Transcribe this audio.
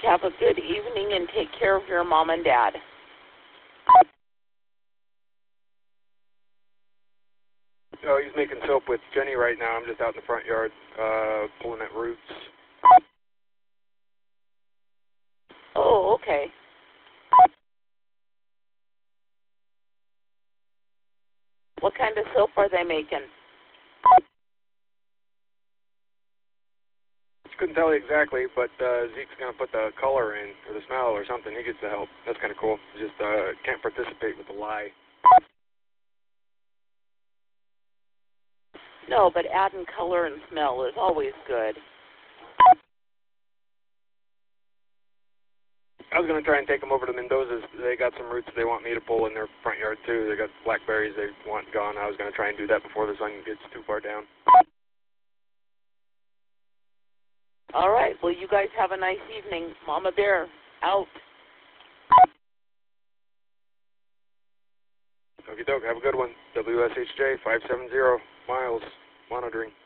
Have a good evening and take care of your mom and dad. Oh, he's making soap with Jenny right now. I'm just out in the front yard pulling at roots. Oh, okay. What kind of soap are they making? Couldn't tell you exactly, but Zeke's going to put the color in, or the smell, or something. He gets the help. That's kind of cool. Just can't participate with the lye. No, but adding color and smell is always good. I was going to try and take them over to Mendoza's. They got some roots they want me to pull in their front yard, too. They got blackberries they want gone. I was going to try and do that before the sun gets too far down. All right. Well, you guys have a nice evening. Mama Bear, out. Okie doke. Have a good one. WSHJ 570 miles monitoring.